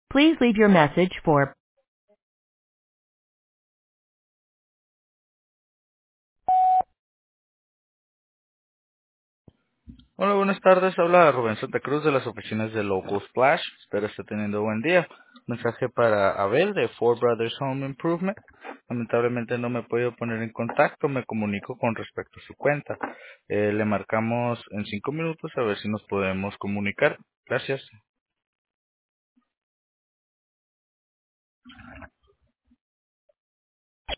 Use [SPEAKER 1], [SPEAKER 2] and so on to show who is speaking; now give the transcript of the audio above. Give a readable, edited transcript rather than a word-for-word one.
[SPEAKER 1] Please leave your message for
[SPEAKER 2] Hola, buenas tardes. Habla Rubén Santa Cruz de las oficinas de Local Splash. Espero esté teniendo buen día. Mensaje para Abel de Four Brothers Home Improvement. Lamentablemente no me he podido poner en contacto. Me comunico con respecto a su cuenta. Le marcamos en 5 minutos a ver si nos podemos comunicar. Gracias.